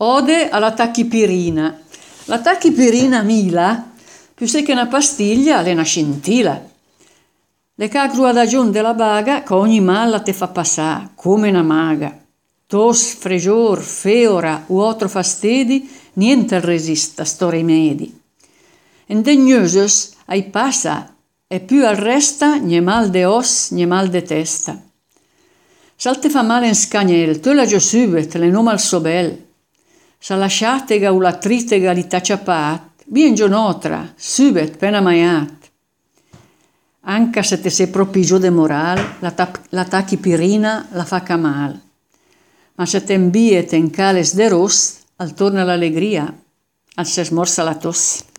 Ode alla tachipirina. La tachipirina mila, più se che una pastiglia, è una scintilla. Le cagru ad agion della baga, che ogni malla te fa passare, come una maga. Tos, fregior, feora o altro fastidi, niente resista sto rimedi. Indegnosos ai passa, e più al resta, nie mal de os, nie mal de testa. Sal te fa male in scagnel, tu la già subet, le nom al sobel. Sa lasciatega o la tritega li tacciapat, bien gionotra, subet, pena maiat. Anche se te sei proprio giù de moral, la tachipirina la fa camal. Ma se te imbie te in cales de rost, al torna l'allegria, al se smorsa la tosse.